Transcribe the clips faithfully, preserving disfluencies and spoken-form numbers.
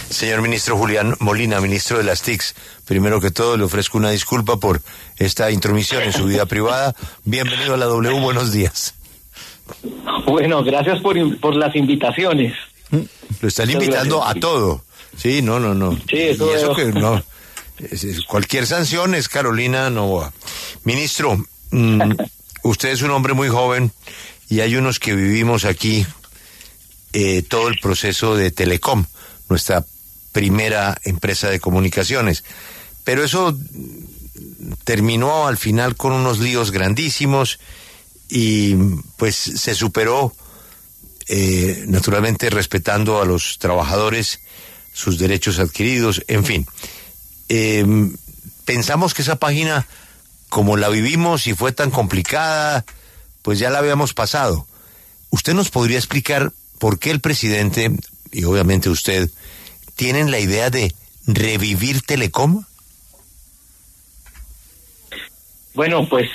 Señor ministro Julián Molina, ministro de las T I Cs, primero que todo le ofrezco una disculpa por esta intromisión en su vida privada. Bienvenido a la W, buenos días. Bueno, gracias por, por las invitaciones. Lo están invitando a todo. Sí, no, no, no. Sí, eso, y eso que no. Es, es, cualquier sanción es Carolina Novoa. Ministro, mmm, usted es un hombre muy joven y hay unos que vivimos aquí eh, todo el proceso de Telecom, nuestra primera empresa de comunicaciones. Pero eso terminó al final con unos líos grandísimos y pues se superó, eh, naturalmente respetando a los trabajadores, sus derechos adquiridos, en fin. Eh, pensamos que esa página, como la vivimos y fue tan complicada, pues ya la habíamos pasado. ¿Usted nos podría explicar por qué el presidente, y obviamente usted, tienen la idea de revivir Telecom? Bueno, pues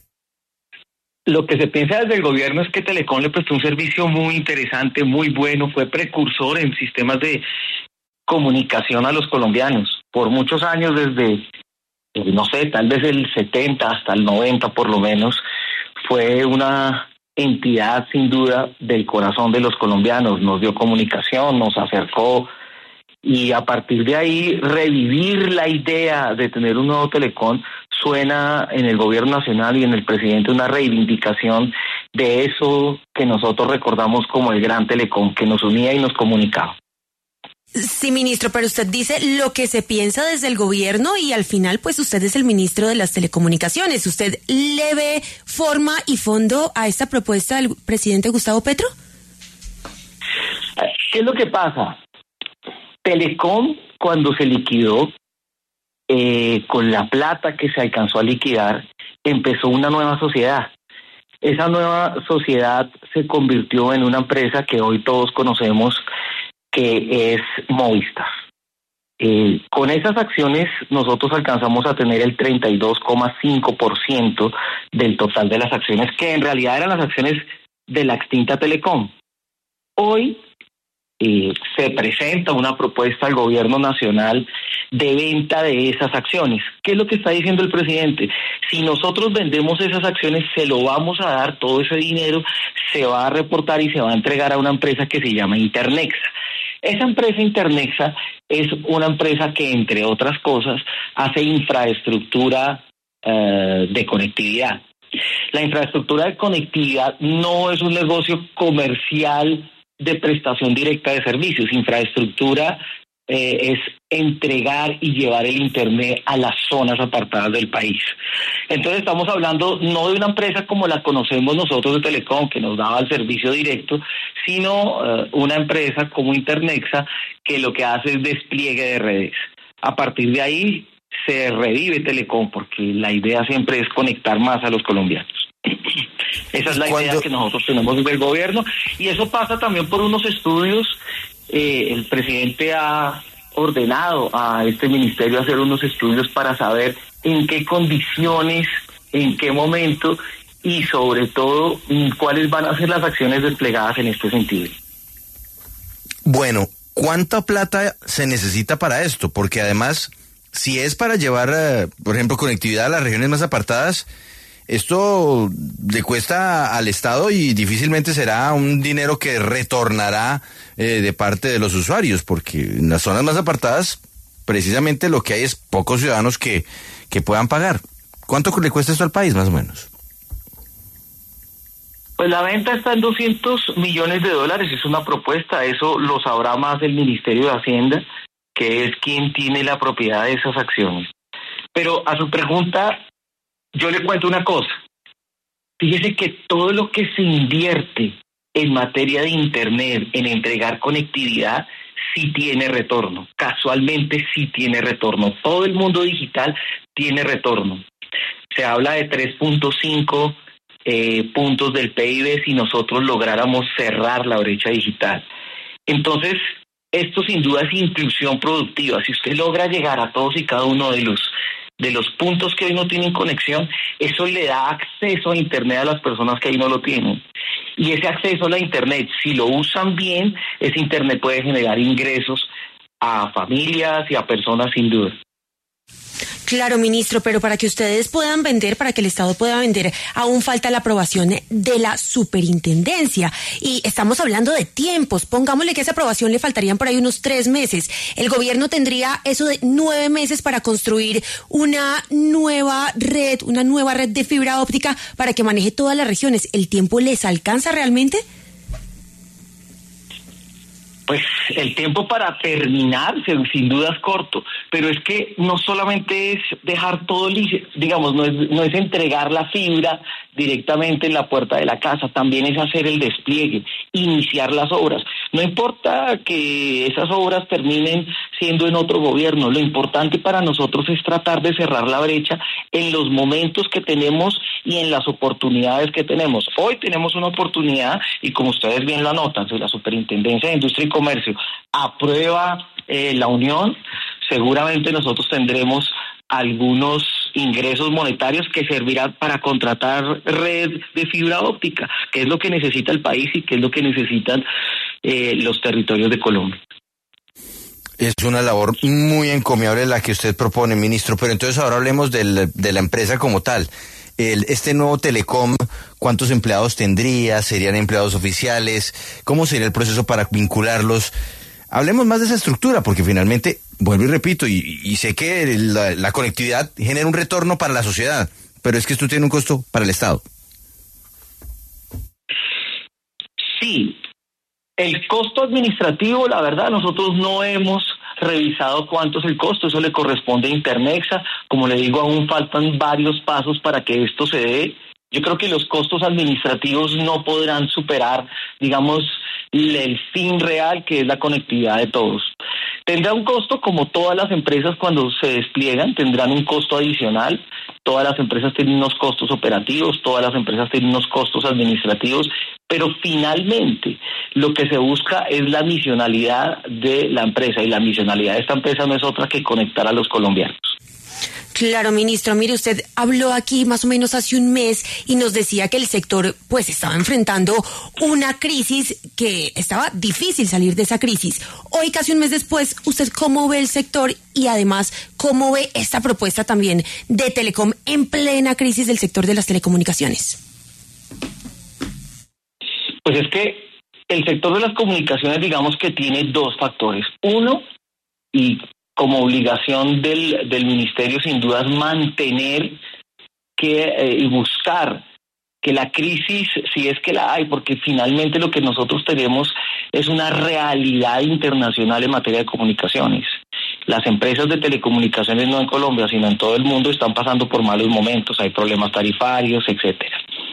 lo que se piensa desde el gobierno es que Telecom le prestó un servicio muy interesante, muy bueno, fue precursor en sistemas de comunicación a los colombianos. Por muchos años, desde, no sé, tal vez el setenta hasta el noventa por lo menos, fue una entidad sin duda del corazón de los colombianos. Nos dio comunicación, nos acercó, y a partir de ahí revivir la idea de tener un nuevo Telecom suena en el gobierno nacional y en el presidente una reivindicación de eso que nosotros recordamos como el gran Telecom que nos unía y nos comunicaba. Sí, ministro, pero usted dice lo que se piensa desde el gobierno y al final pues usted es el ministro de las telecomunicaciones. ¿Usted le ve forma y fondo a esta propuesta del presidente Gustavo Petro? ¿Qué es lo que pasa? Telecom, cuando se liquidó, eh, con la plata que se alcanzó a liquidar, empezó una nueva sociedad. Esa nueva sociedad se convirtió en una empresa que hoy todos conocemos, que es Movistar. Eh, con esas acciones nosotros alcanzamos a tener el treinta y dos coma cinco por ciento del total de las acciones, que en realidad eran las acciones de la extinta Telecom. Hoy eh, se presenta una propuesta al gobierno nacional de venta de esas acciones. ¿Qué es lo que está diciendo el presidente? Si nosotros vendemos esas acciones, se lo vamos a dar, todo ese dinero se va a reportar y se va a entregar a una empresa que se llama Internexa. Esa empresa Internexa es una empresa que, entre otras cosas, hace infraestructura uh, de conectividad. La infraestructura de conectividad no es un negocio comercial de prestación directa de servicios. Infraestructura eh, es entregar y llevar el Internet a las zonas apartadas del país. Entonces estamos hablando no de una empresa como la conocemos nosotros de Telecom, que nos daba el servicio directo, sino uh, una empresa como Internexa, que lo que hace es despliegue de redes. A partir de ahí se revive Telecom, porque la idea siempre es conectar más a los colombianos. Esa es la ¿Cuándo? idea que nosotros tenemos desde el gobierno, y eso pasa también por unos estudios. Eh, el presidente ha ordenado a este ministerio hacer unos estudios para saber en qué condiciones, en qué momento y sobre todo cuáles van a ser las acciones desplegadas en este sentido. Bueno, ¿cuánta plata se necesita para esto? Porque además, si es para llevar, eh, por ejemplo, conectividad a las regiones más apartadas, esto le cuesta al Estado y difícilmente será un dinero que retornará eh, de parte de los usuarios, porque en las zonas más apartadas precisamente lo que hay es pocos ciudadanos que, que puedan pagar. ¿Cuánto le cuesta esto al país, más o menos? Pues la venta está en doscientos millones de dólares, es una propuesta, eso lo sabrá más el Ministerio de Hacienda, que es quien tiene la propiedad de esas acciones. Pero a su pregunta, yo le cuento una cosa. Fíjese que todo lo que se invierte en materia de Internet, en entregar conectividad, sí tiene retorno. Casualmente sí tiene retorno. Todo el mundo digital tiene retorno. Se habla de tres punto cinco eh, puntos del P I B si nosotros lográramos cerrar la brecha digital. Entonces, esto sin duda es inclusión productiva. Si usted logra llegar a todos y cada uno de los de los puntos que hoy no tienen conexión, eso le da acceso a Internet a las personas que ahí no lo tienen. Y ese acceso a la Internet, si lo usan bien, ese Internet puede generar ingresos a familias y a personas sin duda. Claro, ministro, pero para que ustedes puedan vender, para que el Estado pueda vender, aún falta la aprobación de la superintendencia. Y estamos hablando de tiempos. Pongámosle que a esa aprobación le faltarían por ahí unos tres meses. El gobierno tendría eso de nueve meses para construir una nueva red, una nueva red de fibra óptica para que maneje todas las regiones. ¿El tiempo les alcanza realmente? Pues el tiempo para terminar sin duda es corto, pero es que no solamente es dejar todo listo, digamos, no es, no es entregar la fibra directamente en la puerta de la casa, también es hacer el despliegue, iniciar las obras. No importa que esas obras terminen siendo en otro gobierno, lo importante para nosotros es tratar de cerrar la brecha en los momentos que tenemos y en las oportunidades que tenemos. Hoy tenemos una oportunidad y como ustedes bien lo anotan, si la Superintendencia de Industria y Comercio aprueba eh, la unión, seguramente nosotros tendremos algunos ingresos monetarios que servirán para contratar red de fibra óptica, que es lo que necesita el país y que es lo que necesitan eh, los territorios de Colombia. Es una labor muy encomiable la que usted propone, ministro, pero entonces ahora hablemos del, de la empresa como tal. El, este nuevo Telecom, ¿cuántos empleados tendría? ¿Serían empleados oficiales? ¿Cómo sería el proceso para vincularlos? Hablemos más de esa estructura, porque finalmente, vuelvo y repito, y, y sé que la, la conectividad genera un retorno para la sociedad, pero es que esto tiene un costo para el Estado. Sí, el costo administrativo, la verdad, nosotros no hemos revisado cuánto es el costo, eso le corresponde a Intermexa. Como le digo, aún faltan varios pasos para que esto se dé. Yo creo que los costos administrativos no podrán superar, digamos, el fin real, que es la conectividad de todos. Tendrá un costo, como todas las empresas cuando se despliegan, tendrán un costo adicional. Todas las empresas tienen unos costos operativos, todas las empresas tienen unos costos administrativos, pero finalmente lo que se busca es la misionalidad de la empresa, y la misionalidad de esta empresa no es otra que conectar a los colombianos. Claro, ministro, mire, usted habló aquí más o menos hace un mes y nos decía que el sector pues estaba enfrentando una crisis, que estaba difícil salir de esa crisis. Hoy, casi un mes después, ¿usted cómo ve el sector y además cómo ve esta propuesta también de Telecom en plena crisis del sector de las telecomunicaciones? Pues es que el sector de las comunicaciones, digamos que tiene dos factores. Uno, y como obligación del, del ministerio, sin duda, es mantener que eh, y buscar que la crisis, si es que la hay, porque finalmente lo que nosotros tenemos es una realidad internacional en materia de comunicaciones. Las empresas de telecomunicaciones, no en Colombia, sino en todo el mundo, están pasando por malos momentos, hay problemas tarifarios, etcétera.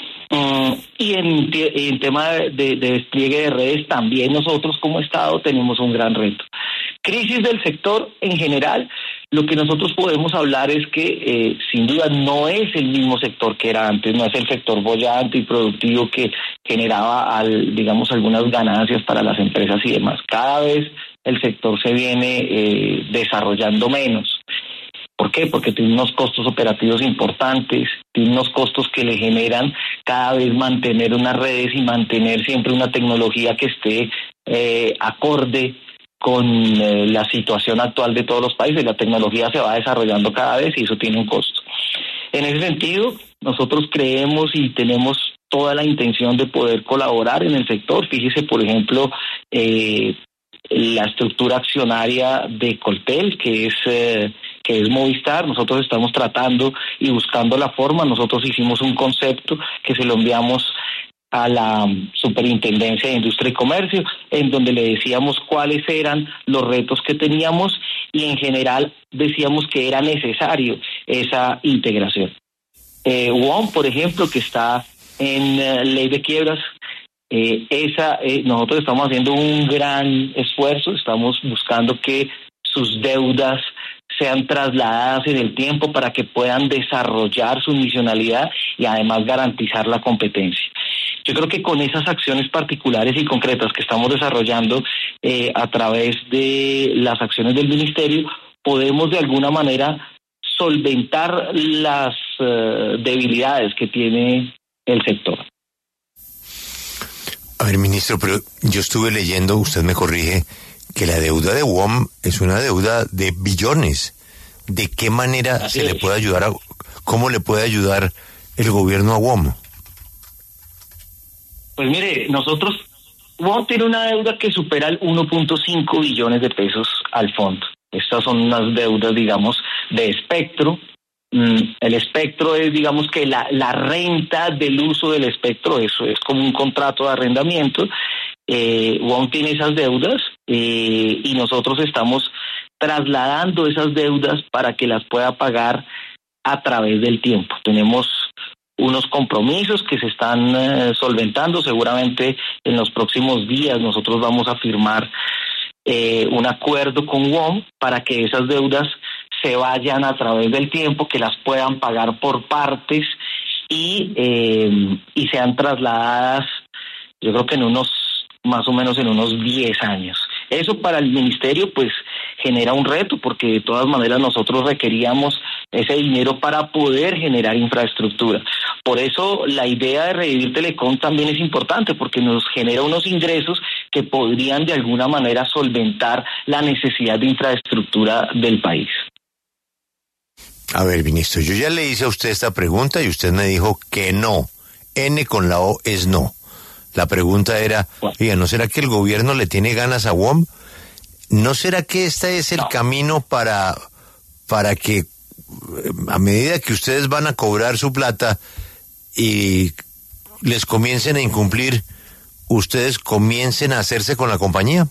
Um, y en, en tema de, de despliegue de redes, también nosotros como Estado tenemos un gran reto. Crisis del sector en general, lo que nosotros podemos hablar es que eh, sin duda no es el mismo sector que era antes, no es el sector bollante y productivo que generaba, al, digamos, algunas ganancias para las empresas y demás. Cada vez el sector se viene eh, desarrollando menos. ¿Por qué? Porque tiene unos costos operativos importantes, tiene unos costos que le generan cada vez mantener unas redes y mantener siempre una tecnología que esté eh, acorde con eh, la situación actual de todos los países. La tecnología se va desarrollando cada vez y eso tiene un costo. En ese sentido, nosotros creemos y tenemos toda la intención de poder colaborar en el sector. Fíjese, por ejemplo, eh, la estructura accionaria de Coltel, que es... Eh, que es Movistar. Nosotros estamos tratando y buscando la forma. Nosotros hicimos un concepto que se lo enviamos a la Superintendencia de Industria y Comercio, en donde le decíamos cuáles eran los retos que teníamos y en general decíamos que era necesario esa integración. Eh, U O M, por ejemplo, que está en uh, ley de quiebras, eh, esa eh, nosotros estamos haciendo un gran esfuerzo, estamos buscando que sus deudas sean trasladadas en el tiempo para que puedan desarrollar su misionalidad y además garantizar la competencia. Yo creo que con esas acciones particulares y concretas que estamos desarrollando eh, a través de las acciones del ministerio, podemos de alguna manera solventar las uh, debilidades que tiene el sector. A ver, ministro, pero yo estuve leyendo, usted me corrige, que la deuda de W O M es una deuda de billones. ¿De qué manera Así se es. le puede ayudar a, cómo le puede ayudar el gobierno a W O M? Pues mire, nosotros, W O M tiene una deuda que supera el uno punto cinco billones de pesos al fondo. Estas son unas deudas, digamos, de espectro. Mm, el espectro es, digamos, que la, la renta del uso del espectro, eso es como un contrato de arrendamiento. Eh, W O M tiene esas deudas eh, y nosotros estamos trasladando esas deudas para que las pueda pagar a través del tiempo. Tenemos unos compromisos que se están eh, solventando. Seguramente en los próximos días nosotros vamos a firmar eh, un acuerdo con W O M para que esas deudas se vayan a través del tiempo, que las puedan pagar por partes y, eh, y sean trasladadas, yo creo que en unos, más o menos en unos diez años. Eso para el ministerio pues genera un reto, porque de todas maneras nosotros requeríamos ese dinero para poder generar infraestructura. Por eso la idea de Revivir Telecom también es importante, porque nos genera unos ingresos que podrían de alguna manera solventar la necesidad de infraestructura del país. A ver, ministro, yo ya le hice a usted esta pregunta y usted me dijo que no. N con la O es no. La pregunta era, oiga, ¿no será que el gobierno le tiene ganas a W O M? ¿No será que este es el No. camino para, para que a medida que ustedes van a cobrar su plata y les comiencen a incumplir, ustedes comiencen a hacerse con la compañía?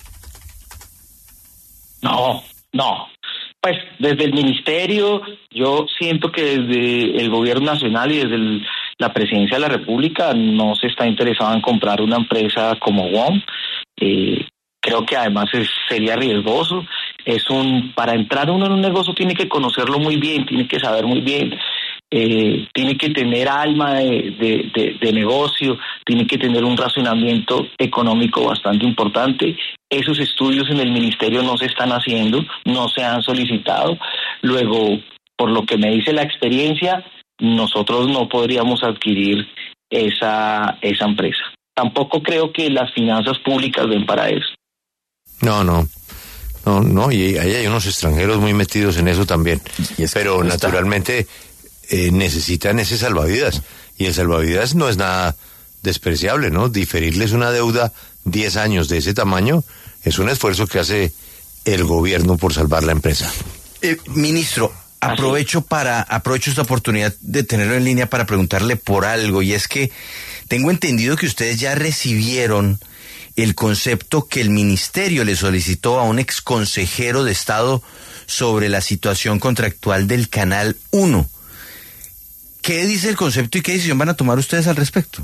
No, no. Pues desde el ministerio, yo siento que desde el gobierno nacional y desde el, la presidencia de la República no se está interesado en comprar una empresa como W O M. Eh, creo que además es, sería riesgoso. Es un, para entrar uno en un negocio tiene que conocerlo muy bien, tiene que saber muy bien, eh, tiene que tener alma de, de, de, de negocio, tiene que tener un razonamiento económico bastante importante. Esos estudios en el ministerio no se están haciendo, no se han solicitado. Luego, por lo que me dice la experiencia, nosotros no podríamos adquirir esa, esa empresa. Tampoco creo que las finanzas públicas den para eso. No, no. No, no, y ahí hay unos extranjeros muy metidos en eso también. Y es que Pero cuesta. naturalmente eh, necesitan ese salvavidas. Y el salvavidas no es nada despreciable, ¿no? Diferirles una deuda diez años de ese tamaño es un esfuerzo que hace el gobierno por salvar la empresa. Eh, ministro, aprovecho para aprovecho esta oportunidad de tenerlo en línea para preguntarle por algo, y es que tengo entendido que ustedes ya recibieron el concepto que el ministerio le solicitó a un ex consejero de Estado sobre la situación contractual del Canal uno. ¿Qué dice el concepto y qué decisión van a tomar ustedes al respecto?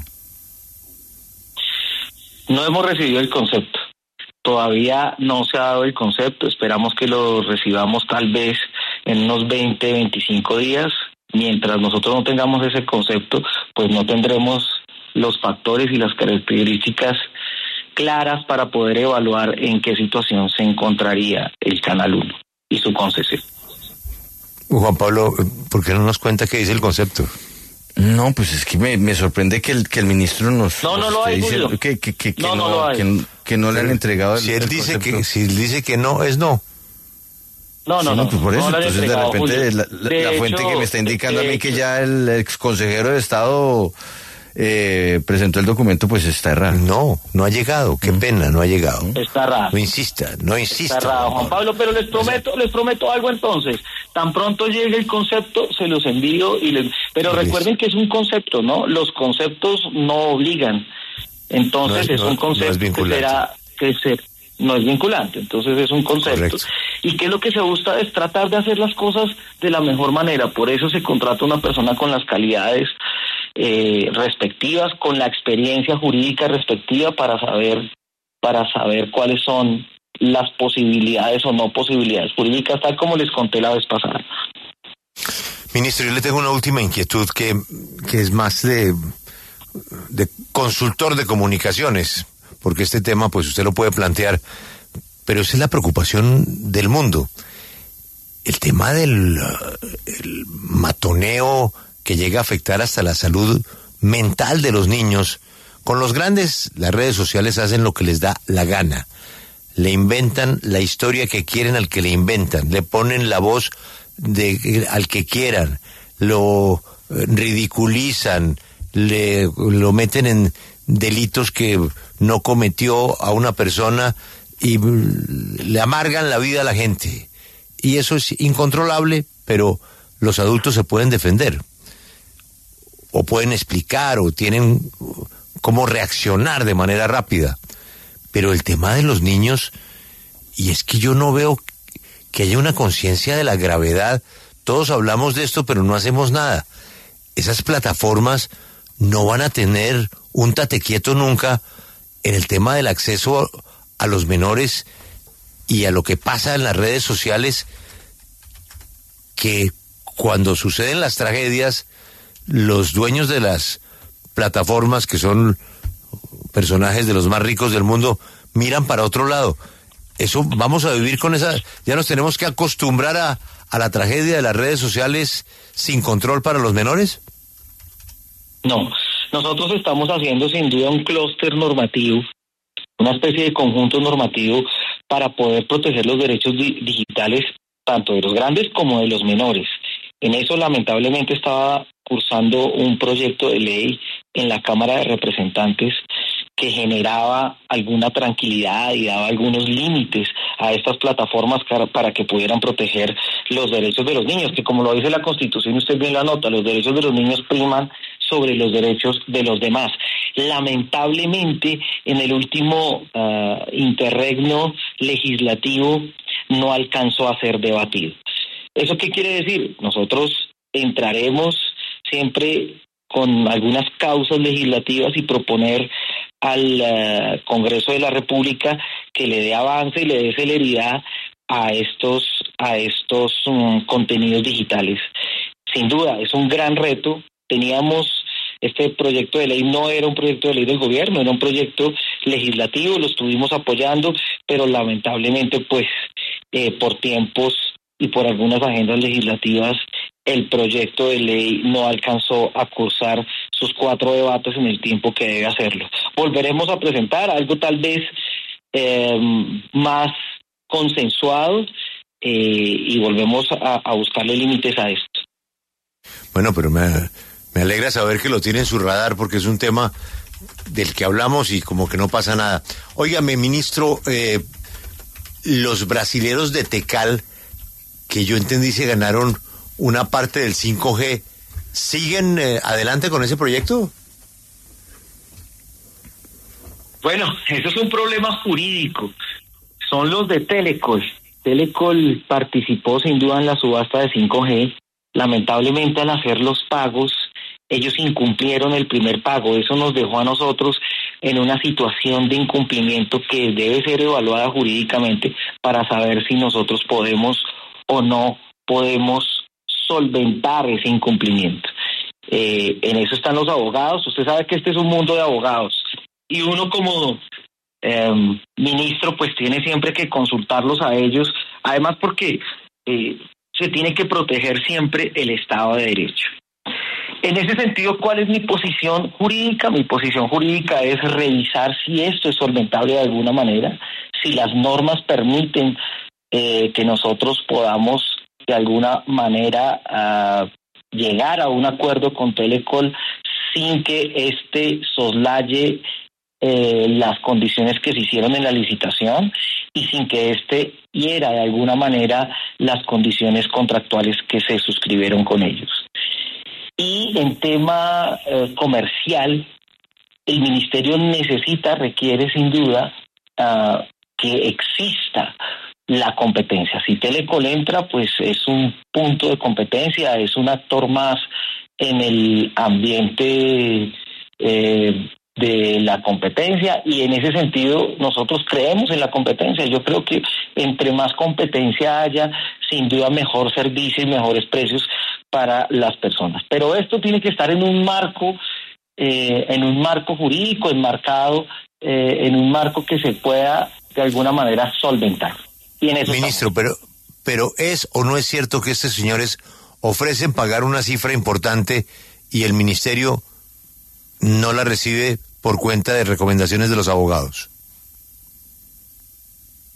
No hemos recibido el concepto. Todavía no se ha dado el concepto. Esperamos que lo recibamos tal vez en unos veinte, veinticinco días. Mientras nosotros no tengamos ese concepto, pues no tendremos los factores y las características claras para poder evaluar en qué situación se encontraría el Canal uno y su concesión. Juan Pablo, ¿por qué no nos cuenta qué dice el concepto? No, pues es que me, me sorprende que el que el ministro nos, No, no nos lo hay, esté diciendo Julio. que, que, que, que No, no, no lo hay. que, que no le han entregado el, Si él el dice concepto. que si él dice que no, es no. No, no, Sí, no. pues por eso, no lo han entonces de entregado, repente Julio. la, la- De la fuente hecho, que me está indicando a de mí que hecho, ya el ex consejero de Estado eh, presentó el documento, pues está errado. No, no ha llegado. Qué pena, no ha llegado. Está raro. No insista, no insista. Está raro, Juan Pablo, pero les prometo, les prometo algo entonces. Tan pronto llegue el concepto, se los envío y les... Pero Listo. recuerden que es un concepto, ¿no? Los conceptos no obligan. Entonces No es- es, no- un no concepto es que vinculante. será que se no es vinculante, entonces es un concepto. Correcto. Y que lo que se busca es tratar de hacer las cosas de la mejor manera. Por eso se contrata una persona con las calidades eh, respectivas, con la experiencia jurídica respectiva para saber para saber cuáles son las posibilidades o no posibilidades jurídicas, tal como les conté la vez pasada. Ministro, yo le tengo una última inquietud que, que es más de, de consultor de comunicaciones, porque este tema pues usted lo puede plantear, pero esa es la preocupación del mundo. El tema del uh, el matoneo que llega a afectar hasta la salud mental de los niños. Con los grandes, las redes sociales hacen lo que les da la gana. le inventan la historia que quieren al que le inventan, le ponen la voz de al que quieran, lo ridiculizan, le lo meten en delitos que no cometió a una persona y le amargan la vida a la gente. Y eso es incontrolable, pero los adultos se pueden defender, o pueden explicar, o tienen cómo reaccionar de manera rápida. Pero el tema de los niños, y es que yo no veo que haya una conciencia de la gravedad. Todos hablamos de esto, pero no hacemos nada. Esas plataformas no van a tener un tate quieto nunca en el tema del acceso a los menores y a lo que pasa en las redes sociales, que cuando suceden las tragedias, los dueños de las plataformas, que son personajes de los más ricos del mundo, miran para otro lado. Eso vamos a vivir con esa, ya nos tenemos que acostumbrar a, a la tragedia de las redes sociales sin control para los menores. No, nosotros estamos haciendo sin duda un clúster normativo, una especie de conjunto normativo para poder proteger los derechos di- digitales tanto de los grandes como de los menores. En eso lamentablemente estaba cursando un proyecto de ley en la Cámara de Representantes que generaba alguna tranquilidad y daba algunos límites a estas plataformas para que pudieran proteger los derechos de los niños, que como lo dice la Constitución, usted bien lo anota, los derechos de los niños priman sobre los derechos de los demás. Lamentablemente, en el último uh, interregno legislativo no alcanzó a ser debatido. ¿Eso qué quiere decir? Nosotros entraremos siempre con algunas causas legislativas y proponer al uh, Congreso de la República que le dé avance y le dé celeridad a estos a estos um, contenidos digitales. Sin duda, es un gran reto. Teníamos este proyecto de ley, no era un proyecto de ley del gobierno, era un proyecto legislativo, lo estuvimos apoyando, pero lamentablemente, pues, eh, por tiempos y por algunas agendas legislativas, el proyecto de ley no alcanzó a cursar sus cuatro debates en el tiempo que debe hacerlo. Volveremos a presentar algo tal vez eh, más consensuado eh, y volvemos a, a buscarle límites a esto. Bueno, pero me, me alegra saber que lo tiene en su radar, porque es un tema del que hablamos y como que no pasa nada. Óigame, ministro, eh, los brasileros de Tecal, que yo entendí se ganaron una parte del cinco G, ¿siguen eh, adelante con ese proyecto? Bueno, eso es un problema jurídico. Son los de Telecol. Telecol participó sin duda en la subasta de cinco G. Lamentablemente, al hacer los pagos, ellos incumplieron el primer pago. Eso nos dejó a nosotros en una situación de incumplimiento que debe ser evaluada jurídicamente para saber si nosotros podemos o no podemos solventar ese incumplimiento. Eh, en eso están los abogados. Usted sabe que este es un mundo de abogados y uno como eh, ministro pues tiene siempre que consultarlos a ellos, además porque eh, se tiene que proteger siempre el Estado de Derecho. En ese sentido, ¿cuál es mi posición jurídica? Mi posición jurídica es revisar si esto es solventable de alguna manera, si las normas permiten eh, que nosotros podamos de alguna manera uh, llegar a un acuerdo con Telecol sin que éste soslaye eh, las condiciones que se hicieron en la licitación y sin que éste hiera de alguna manera las condiciones contractuales que se suscribieron con ellos. Y en tema eh, comercial, el ministerio necesita, requiere sin duda uh, que exista la competencia. Si Telecol entra, pues es un punto de competencia, es un actor más en el ambiente eh, de la competencia, y en ese sentido nosotros creemos en la competencia. Yo creo que entre más competencia haya, sin duda mejor servicio y mejores precios para las personas. Pero esto tiene que estar en un marco, eh, en un marco jurídico enmarcado, eh, en un marco que se pueda de alguna manera solventar. Ministro, pero, pero ¿es o no es cierto que estos señores ofrecen pagar una cifra importante y el ministerio no la recibe por cuenta de recomendaciones de los abogados?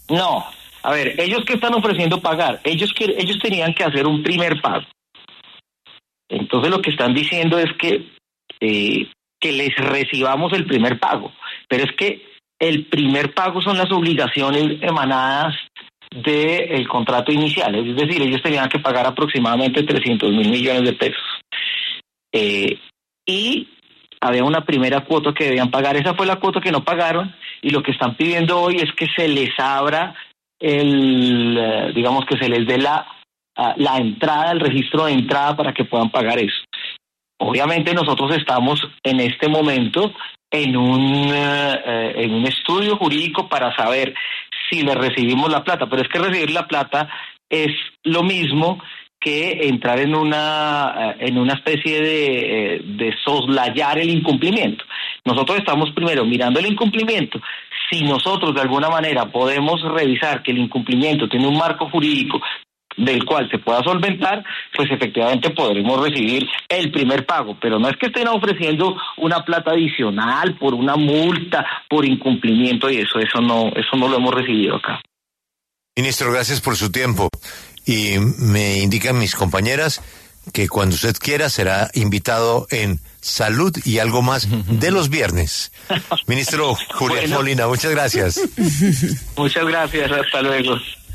No, a ver, ellos que están ofreciendo pagar, ellos que ellos tenían que hacer un primer pago. Entonces lo que están diciendo es que eh, que les recibamos el primer pago, pero es que el primer pago son las obligaciones emanadas del contrato inicial, es decir, ellos tenían que pagar aproximadamente trescientos mil millones de pesos. Eh, y había una primera cuota que debían pagar, esa fue la cuota que no pagaron, y lo que están pidiendo hoy es que se les abra el, eh, digamos que se les dé la, uh, la entrada, el registro de entrada para que puedan pagar eso. Obviamente nosotros estamos en este momento en un, uh, en un estudio jurídico para saber si le recibimos la plata, pero es que recibir la plata es lo mismo que entrar en una en una especie de, de soslayar el incumplimiento. Nosotros estamos primero mirando el incumplimiento. Si nosotros de alguna manera podemos revisar que el incumplimiento tiene un marco jurídico del cual se pueda solventar, pues efectivamente podremos recibir el primer pago, pero no es que estén ofreciendo una plata adicional por una multa, por incumplimiento y eso, eso no, eso no lo hemos recibido acá. Ministro, gracias por su tiempo. Y me indican mis compañeras que cuando usted quiera será invitado en Salud y algo más de los viernes. Ministro Julián bueno. Molina, muchas gracias. Muchas gracias, hasta luego.